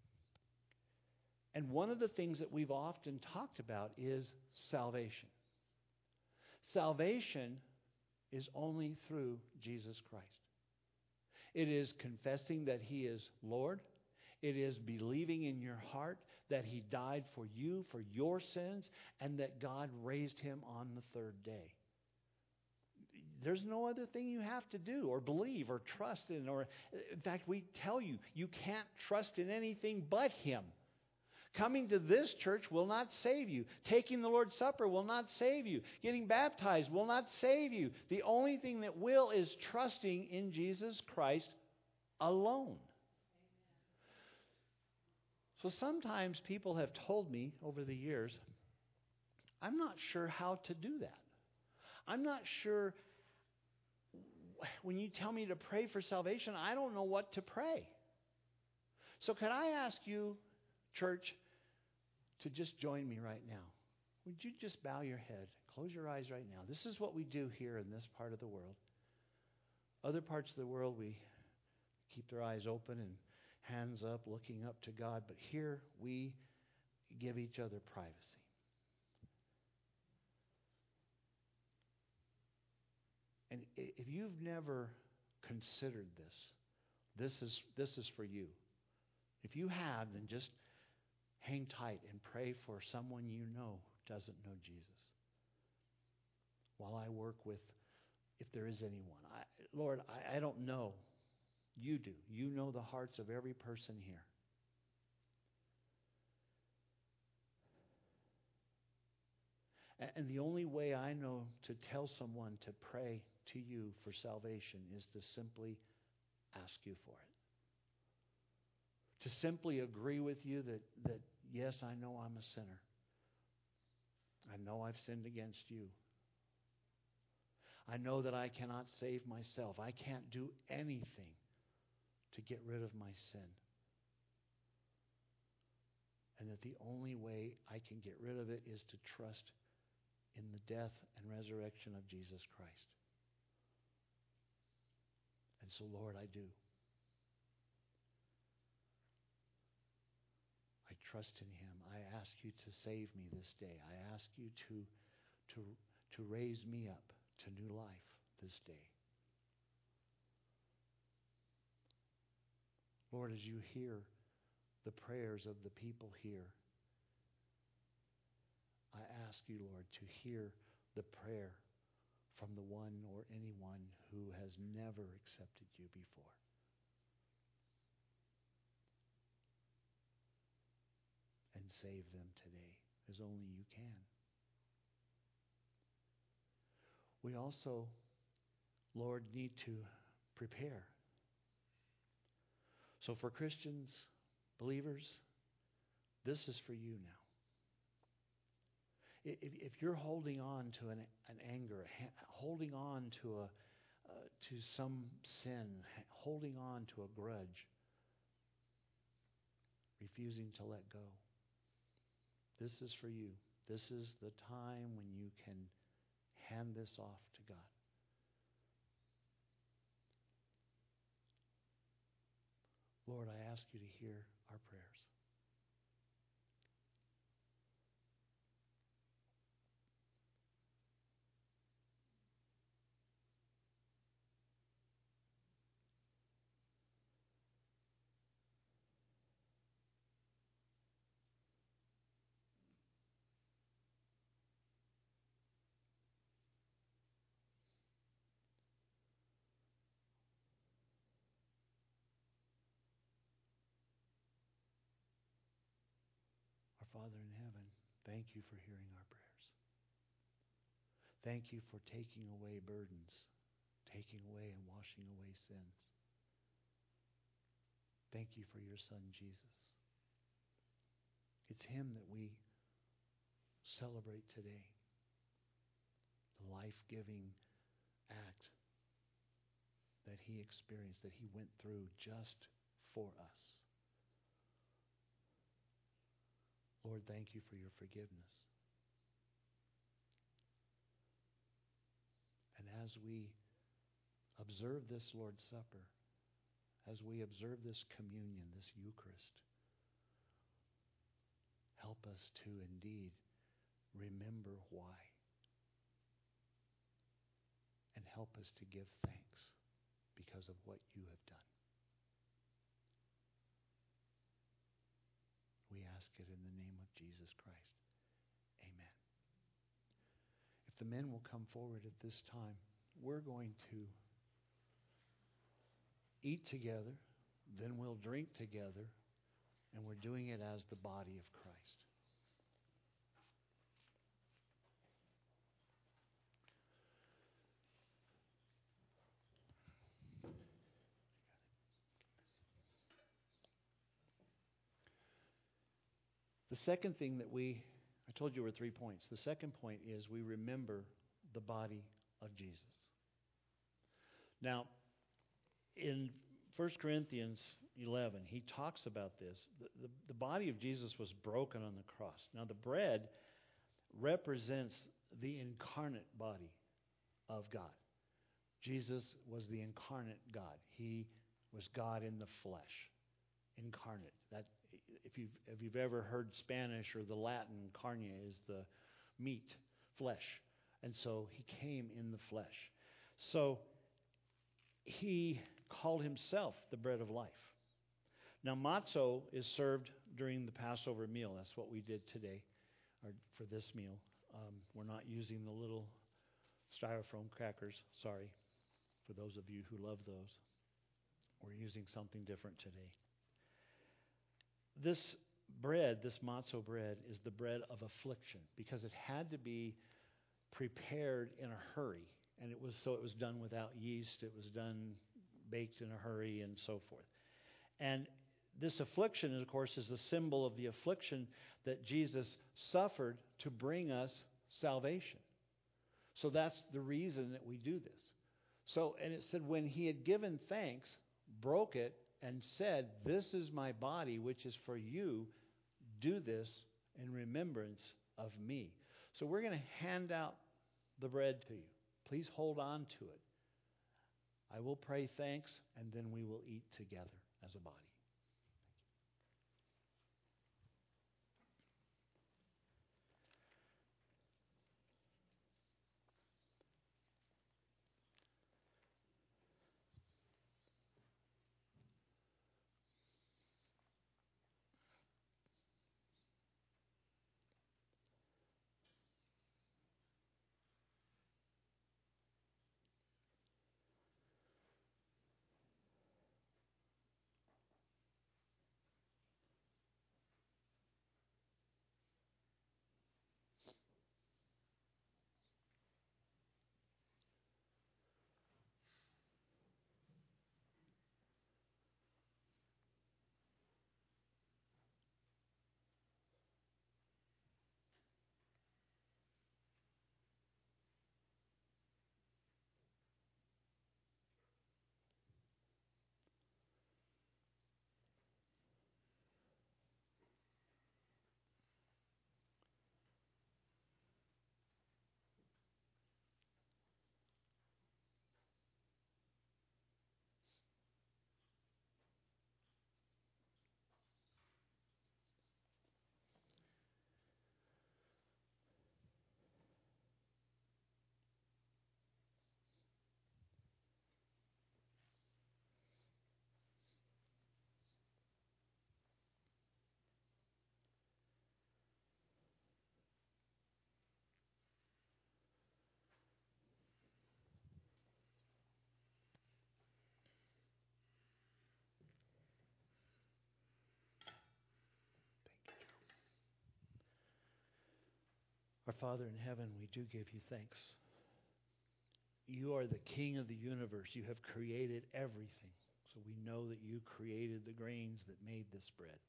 S2: And one of the things that we've often talked about is salvation. Salvation is only through Jesus Christ. It is confessing that He is Lord. It is believing in your heart that He died for you, for your sins, and that God raised Him on the third day. There's no other thing you have to do or believe or trust in. Or, in fact, we tell you, you can't trust in anything but Him. Coming to this church will not save you. Taking the Lord's Supper will not save you. Getting baptized will not save you. The only thing that will is trusting in Jesus Christ alone. So sometimes people have told me over the years, I'm not sure how to do that. I'm not sure, when you tell me to pray for salvation, I don't know what to pray. So can I ask you, church, to just join me right now? Would you just bow your head, close your eyes right now? This is what we do here in this part of the world. Other parts of the world, we keep their eyes open and hands up, looking up to God. But here we give each other privacy. And if you've never considered this, this is, this is for you. If you have, then just hang tight and pray for someone you know doesn't know Jesus. While I work with, if there is anyone. I, Lord, I, I don't know. You do. You know the hearts of every person here. And the only way I know to tell someone to pray to you for salvation is to simply ask you for it. To simply agree with you that, that yes, I know I'm a sinner. I know I've sinned against you. I know that I cannot save myself. I can't do anything to get rid of my sin. And that the only way I can get rid of it is to trust in the death and resurrection of Jesus Christ. And so, Lord, I do. I trust in Him. I ask you to save me this day. I ask you to, to, to raise me up to new life this day. Lord, as you hear the prayers of the people here, I ask you, Lord, to hear the prayer from the one or anyone who has never accepted you before. And save them today as only you can. We also, Lord, need to prepare. So for Christians, believers, this is for you now. If, if you're holding on to an, an anger, holding on to a uh, to some sin, holding on to a grudge, refusing to let go, this is for you. This is the time when you can hand this off to God. Lord, I ask you to hear our prayers. Our Father in heaven, thank you for hearing our prayers. Thank you for taking away burdens, taking away and washing away sins. Thank you for your Son, Jesus. It's Him that we celebrate today. The life-giving act that He experienced, that He went through just for us. Lord, thank you for your forgiveness. And as we observe this Lord's Supper, as we observe this communion, this Eucharist, help us to indeed remember why. And help us to give thanks because of what you have done. We ask it in the name of Jesus Christ. Amen. If the men will come forward at this time, we're going to eat together, then we'll drink together, and we're doing it as the body of Christ. The second thing that we, I told you were three points. The second point is we remember the body of Jesus. Now, in First Corinthians eleven, he talks about this. The, the, the body of Jesus was broken on the cross. Now, the bread represents the incarnate body of God. Jesus was the incarnate God. He was God in the flesh, incarnate. That if you've if you've ever heard Spanish or the Latin, carne is the meat, flesh. And so he came in the flesh. So he called himself the bread of life. Now, matzo is served during the Passover meal. That's what we did today, or for this meal. Um, we're not using the little styrofoam crackers. Sorry, for those of you who love those. We're using something different today. This bread, this matzo bread, is the bread of affliction because it had to be prepared in a hurry. And it was so it was done without yeast. It was done baked in a hurry and so forth. And this affliction, of course, is the symbol of the affliction that Jesus suffered to bring us salvation. So that's the reason that we do this. So, and it said, when he had given thanks, broke it, and said, "This is my body, which is for you. Do this in remembrance of me." So we're going to hand out the bread to you. Please hold on to it. I will pray thanks, and then we will eat together as a body. Our Father in heaven, we do give you thanks. You are the King of the universe. You have created everything. So we know that you created the grains that made this bread.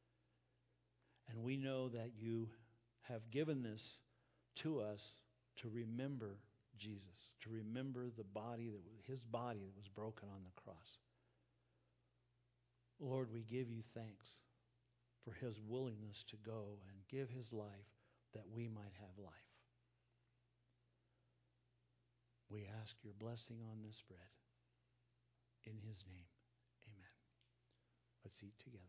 S2: And we know that you have given this to us to remember Jesus, to remember the body that his body that was broken on the cross. Lord, we give you thanks for his willingness to go and give his life that we might have life. We ask your blessing on this bread. In his name, amen. Let's eat together.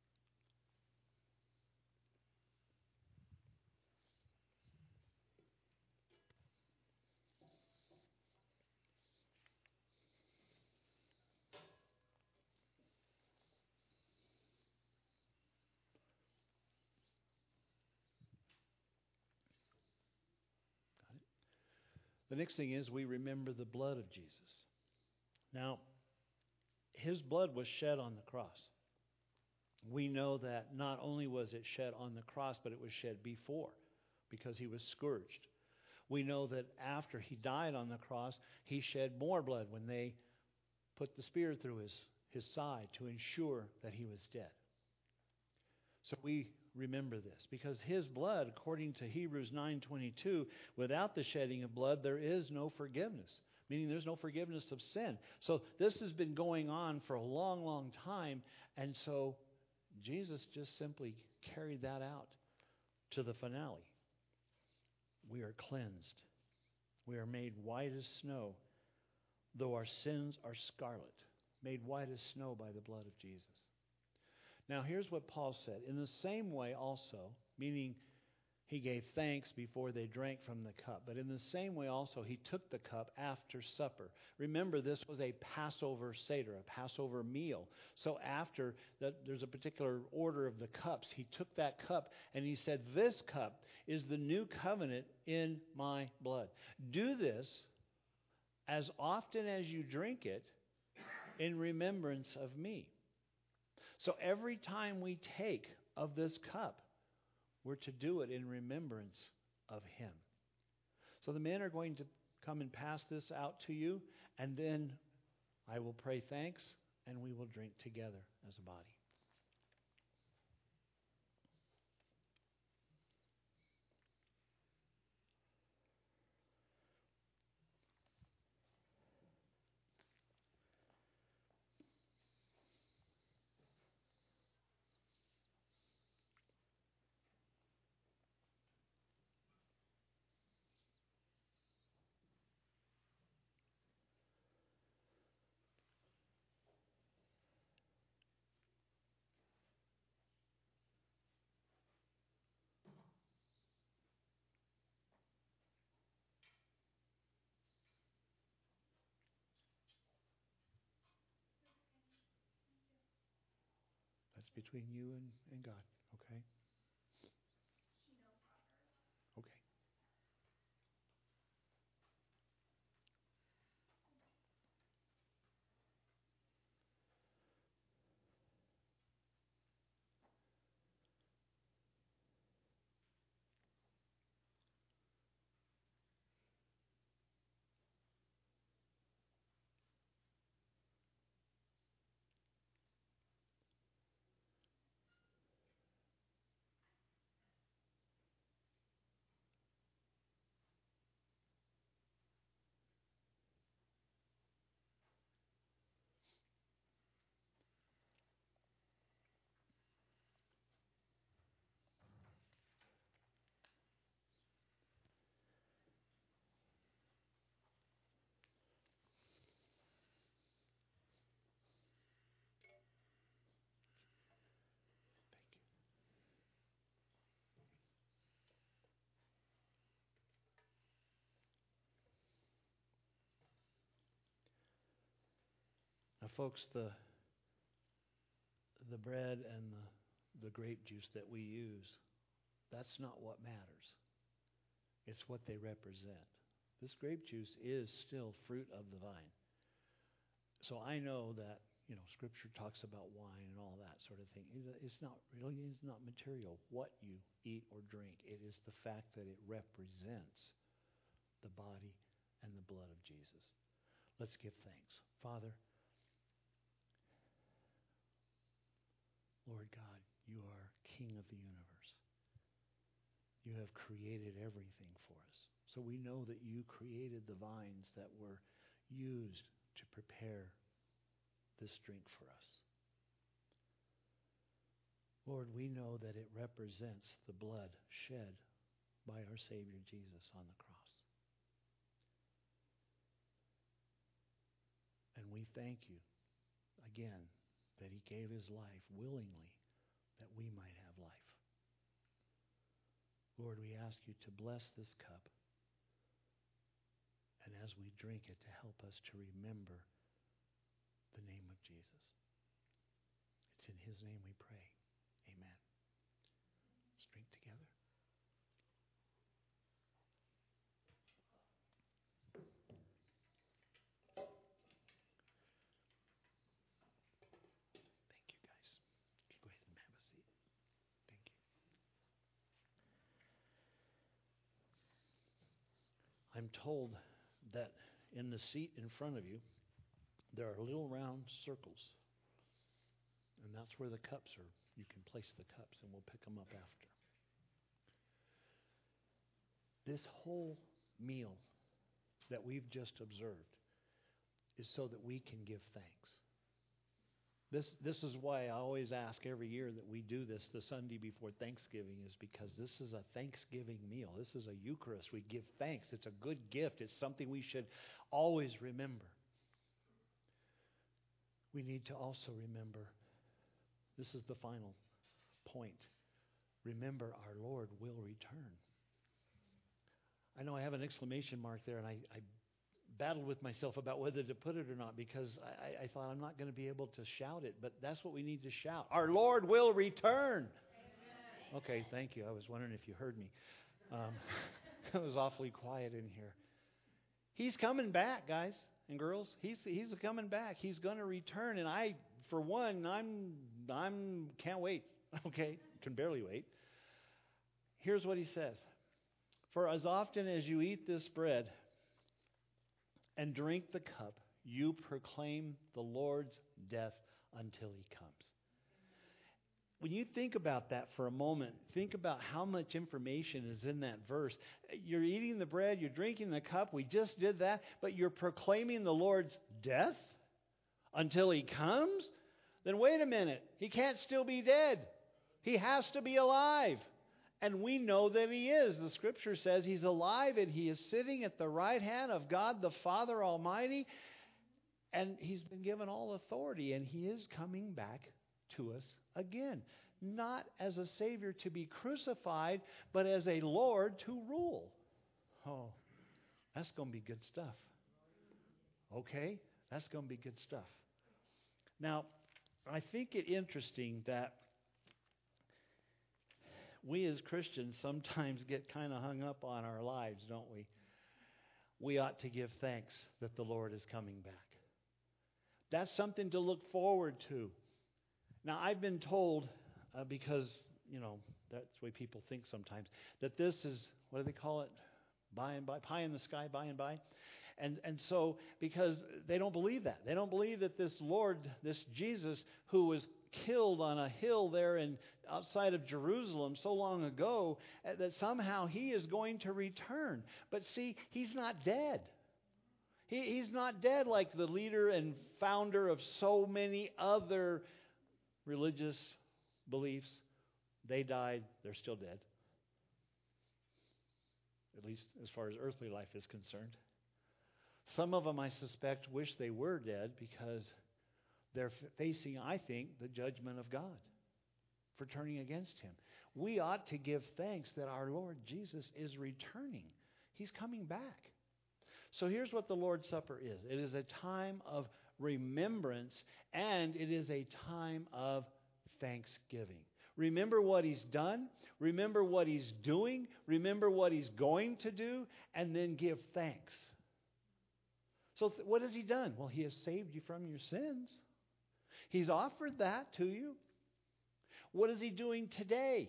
S2: The next thing is we remember the blood of Jesus. Now, his blood was shed on the cross. We know that not only was it shed on the cross, but it was shed before because he was scourged. We know that after he died on the cross, he shed more blood when they put the spear through his, his side to ensure that he was dead. So we remember this because his blood, according to Hebrews nine twenty-two, without the shedding of blood, there is no forgiveness, meaning there's no forgiveness of sin. So this has been going on for a long, long time, and so Jesus just simply carried that out to the finale. We are cleansed. We are made white as snow, though our sins are scarlet, made white as snow by the blood of Jesus. Now here's what Paul said. In the same way also, meaning he gave thanks before they drank from the cup. But in the same way also, he took the cup after supper. Remember, this was a Passover Seder, a Passover meal. So after that, there's a particular order of the cups. He took that cup and he said, this cup is the new covenant in my blood. Do this as often as you drink it in remembrance of me. So every time we take of this cup, we're to do it in remembrance of Him. So the men are going to come and pass this out to you, and then I will pray thanks, and we will drink together as a body. That's between you and, and God, okay? Okay. Now, folks, the the bread and the, the grape juice that we use, that's not what matters. It's what they represent. This grape juice is still fruit of the vine. So I know that, you know, Scripture talks about wine and all that sort of thing. It's not really, it's not material what you eat or drink. It is the fact that it represents the body and the blood of Jesus. Let's give thanks. Father, Lord God, you are King of the universe. You have created everything for us. So we know that you created the vines that were used to prepare this drink for us. Lord, we know that it represents the blood shed by our Savior Jesus on the cross. And we thank you again that he gave his life willingly that we might have life. Lord, we ask you to bless this cup, and as we drink it, to help us to remember the name of Jesus. It's in his name we pray. Amen. Let's drink together. Thank you, guys. You can go ahead and have a seat. Thank you. I'm told that in the seat in front of you, there are little round circles. And that's where the cups are. You can place the cups and we'll pick them up after. This whole meal that we've just observed is so that we can give thanks. This, this is why I always ask every year that we do this the Sunday before Thanksgiving, is because this is a Thanksgiving meal. This is a Eucharist. We give thanks. It's a good gift. It's something we should always remember. we need to also remember, this is the final point, remember our Lord will return. I know I have an exclamation mark there, and I, I battled with myself about whether to put it or not, because I, I thought I'm not going to be able to shout it, but that's what we need to shout. Our Lord will return. Amen. Okay, thank you. I was wondering if you heard me. Um, it was awfully quiet in here. He's coming back, guys and girls. He's he's coming back. He's going to return, and I, for one, I'm I'm can't wait. Okay, can barely wait. Here's what he says: For as often as you eat this bread and drink the cup, you proclaim the Lord's death until He comes. When you think about that for a moment, think about how much information is in that verse. You're eating the bread, you're drinking the cup, we just did that, but you're proclaiming the Lord's death until He comes? Then wait a minute, He can't still be dead. He has to be alive. And we know that He is. The Scripture says He's alive and He is sitting at the right hand of God the Father Almighty. And He's been given all authority, and He is coming back to us again. Not as a Savior to be crucified, but as a Lord to rule. Oh, that's going to be good stuff. Okay? That's going to be good stuff. Now, I think it interesting that we as Christians sometimes get kind of hung up on our lives, don't we? We ought to give thanks that the Lord is coming back. That's something to look forward to. Now, I've been told, uh, because, you know, that's the way people think sometimes, that this is, what do they call it? By and by, pie in the sky, by and by. And and so, because they don't believe that. They don't believe that this Lord, this Jesus, who was killed on a hill there in outside of Jerusalem so long ago, uh, that somehow He is going to return. But see, He's not dead. He, he's not dead like the leader and founder of so many other religious beliefs. They died, they're still dead. At least as far as earthly life is concerned. Some of them, I suspect, wish they were dead because they're facing, I think, the judgment of God for turning against Him. We ought to give thanks that our Lord Jesus is returning. He's coming back. So here's what the Lord's Supper is. It is a time of remembrance, and it is a time of thanksgiving. Remember what He's done. Remember what He's doing. Remember what He's going to do, and then give thanks. So th- what has He done? Well, He has saved you from your sins. He's offered that to you. What is He doing today?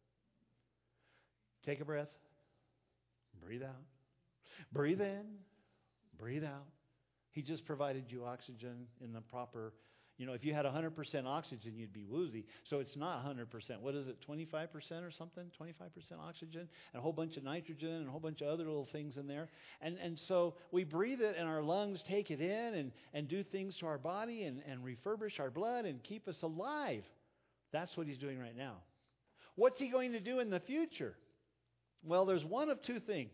S2: Take a breath. Breathe out. Breathe in. Breathe out. He just provided you oxygen in the proper, you know, if you had one hundred percent oxygen, you'd be woozy. So it's not one hundred percent. What is it, twenty-five percent or something? twenty-five percent oxygen and a whole bunch of nitrogen and a whole bunch of other little things in there. And and so we breathe it and our lungs take it in and, and do things to our body and, and refurbish our blood and keep us alive. That's what He's doing right now. What's He going to do in the future? Well, there's one of two things.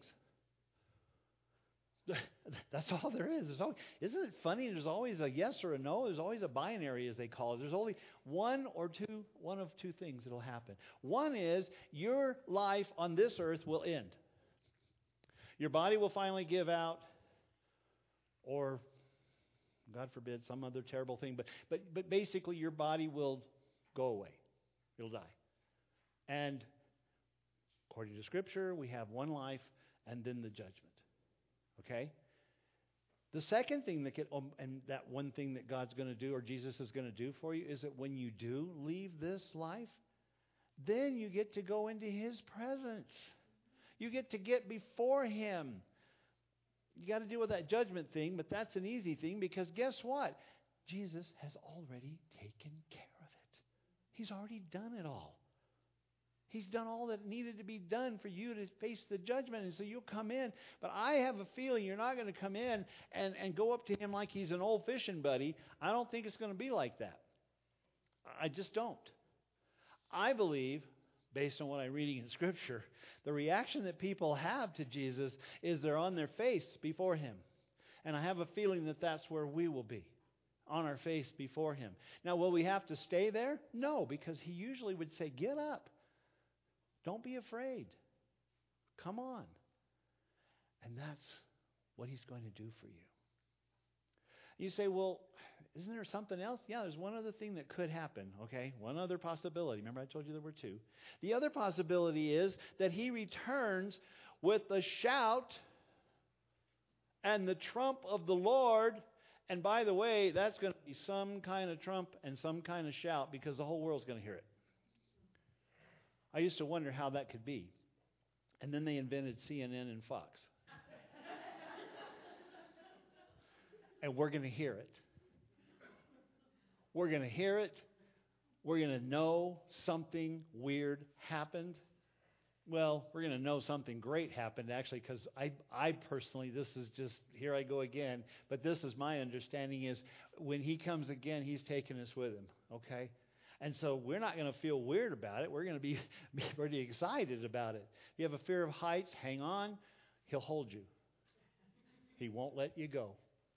S2: That's all there is. Always, isn't it funny? There's always a yes or a no. There's always a binary, as they call it. There's only one or two, one of two things that will happen. One is your life on this earth will end. Your body will finally give out, or, God forbid, some other terrible thing. But but but basically, your body will go away. It'll die. And according to Scripture, we have one life and then the judgment. Okay? The second thing that could, um, and that one thing that God's going to do or Jesus is going to do for you is that when you do leave this life, then you get to go into His presence. You get to get before Him. You got to deal with that judgment thing, but that's an easy thing because guess what? Jesus has already taken care of it. He's already done it all. He's done all that needed to be done for you to face the judgment. And so you'll come in. But I have a feeling you're not going to come in and, and go up to Him like He's an old fishing buddy. I don't think it's going to be like that. I just don't. I believe, based on what I'm reading in Scripture, the reaction that people have to Jesus is they're on their face before Him. And I have a feeling that that's where we will be. on our face before Him. Now, will we have to stay there? No, because He usually would say, get up. Don't be afraid. Come on. And that's what He's going to do for you. You say, well, isn't there something else? Yeah, there's one other thing that could happen, okay? One other possibility. Remember I told you there were two. The other possibility is that He returns with the shout and the trump of the Lord. And by the way, that's going to be some kind of trump and some kind of shout because the whole world's going to hear it. I used to wonder how that could be. And then they invented C N N and Fox. And we're going to hear it. We're going to hear it. We're going to know something weird happened. Well, we're going to know something great happened, actually, because I, I personally, this is just, here I go again, but this is my understanding is when He comes again, He's taking us with Him, okay? And so we're not going to feel weird about it. We're going to be, be pretty excited about it. If you have a fear of heights, hang on. He'll hold you. He won't let you go.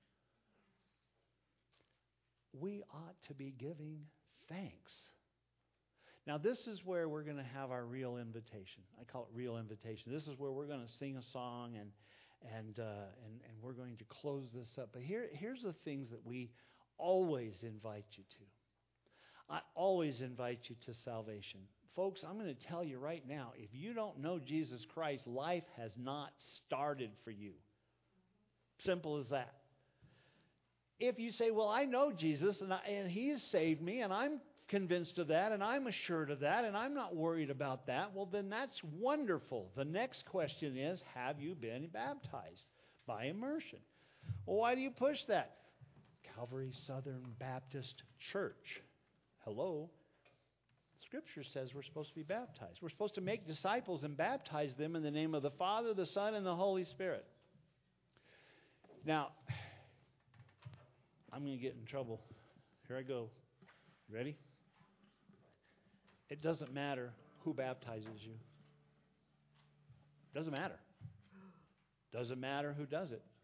S2: We ought to be giving thanks. Now, this is where we're going to have our real invitation. I call it real invitation. This is where we're going to sing a song and and uh, and and we're going to close this up. But here, here's the things that we always invite you to. I always invite you to salvation. Folks, I'm going to tell you right now, if you don't know Jesus Christ, life has not started for you. Simple as that. If you say, well, I know Jesus and, I, and He has saved me and I'm convinced of that and I'm assured of that and I'm not worried about that, well, then that's wonderful. The next question is, have you been baptized by immersion? Well, why do you push that? Calvary Southern Baptist Church. Hello? Scripture says we're supposed to be baptized. We're supposed to make disciples and baptize them in the name of the Father, the Son, and the Holy Spirit. Now, I'm going to get in trouble. Here I go. Ready? It doesn't matter who baptizes you. Doesn't matter. Doesn't matter who does it.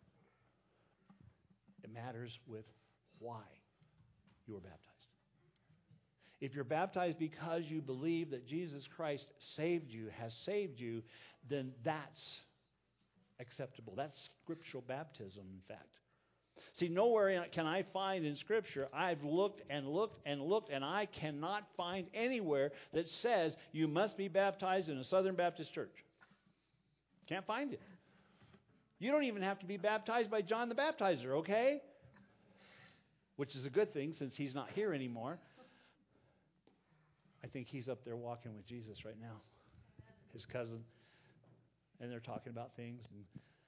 S2: It matters with why you were baptized. If you're baptized because you believe that Jesus Christ saved you, has saved you, then that's acceptable. That's scriptural baptism, in fact. See, nowhere can I find in Scripture, I've looked and looked and looked, and I cannot find anywhere that says you must be baptized in a Southern Baptist church. Can't find it. You don't even have to be baptized by John the Baptizer, okay? Which is a good thing since he's not here anymore. I think he's up there walking with Jesus right now, his cousin, and they're talking about things. And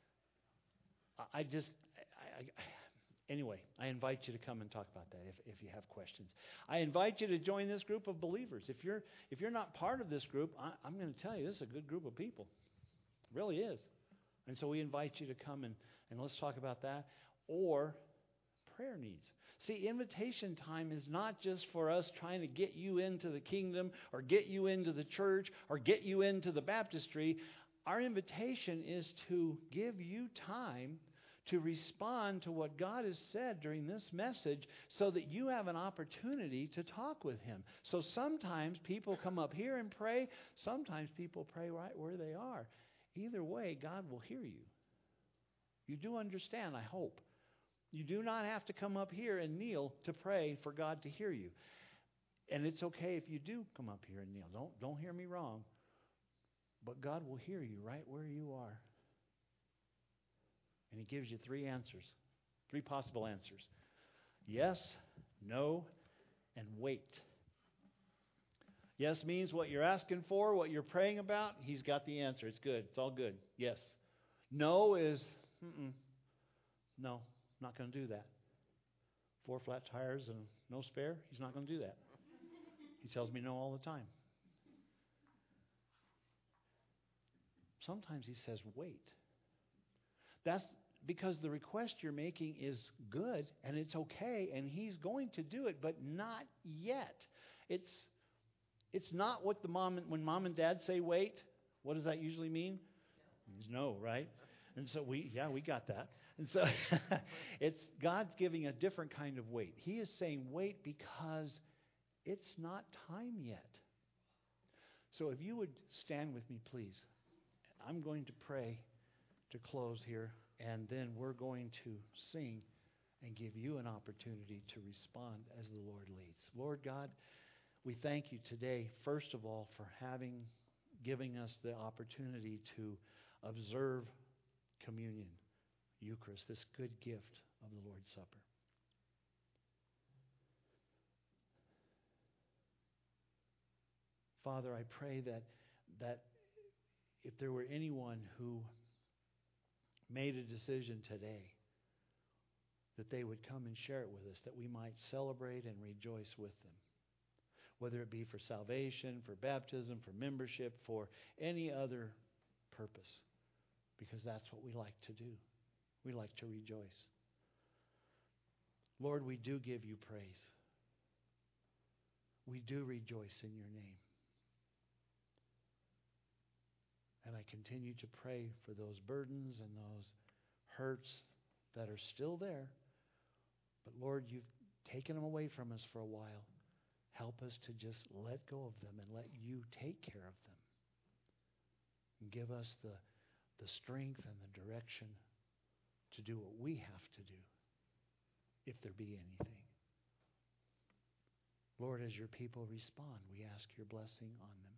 S2: I just, I, I, anyway, I invite you to come and talk about that if, if you have questions. I invite you to join this group of believers. If you're if you're not part of this group, I, I'm going to tell you, this is a good group of people. It really is. And so we invite you to come and, and let's talk about that. Or prayer needs. See, invitation time is not just for us trying to get you into the kingdom or get you into the church or get you into the baptistry. Our invitation is to give you time to respond to what God has said during this message so that you have an opportunity to talk with Him. So sometimes people come up here and pray. Sometimes people pray right where they are. Either way, God will hear you. You do understand, I hope. You do not have to come up here and kneel to pray for God to hear you. And it's okay if you do come up here and kneel. Don't, don't hear me wrong. But God will hear you right where you are. And He gives you three answers, three possible answers. Yes, no, and wait. Yes means what you're asking for, what you're praying about. He's got the answer. It's good. It's all good. Yes. No is, mm-mm, no, not going to do that. Four flat tires and no spare. He's not going to do that. He tells me no all the time. Sometimes He says, wait. That's because the request you're making is good and it's okay and He's going to do it, but not yet. It's it's not what the mom when mom and dad say wait. What does that usually mean? It means no, right? And so we yeah we got that. And so it's God's giving a different kind of wait. He is saying wait because it's not time yet. So if you would stand with me, please. I'm going to pray to close here, and then we're going to sing and give you an opportunity to respond as the Lord leads. Lord God, we thank you today, first of all, for having, giving us the opportunity to observe communion, Eucharist, this good gift of the Lord's Supper. Father, I pray that that if there were anyone who made a decision today, that they would come and share it with us, that we might celebrate and rejoice with them. Whether it be for salvation, for baptism, for membership, for any other purpose, because that's what we like to do. We like to rejoice. Lord, we do give you praise. We do rejoice in your name. And I continue to pray for those burdens and those hurts that are still there. But Lord, you've taken them away from us for a while. Help us to just let go of them and let you take care of them. And give us the, the strength and the direction to do what we have to do, if there be anything. Lord, as your people respond, we ask your blessing on them.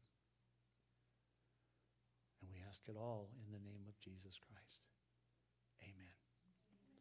S2: And we ask it all in the name of Jesus Christ. Amen.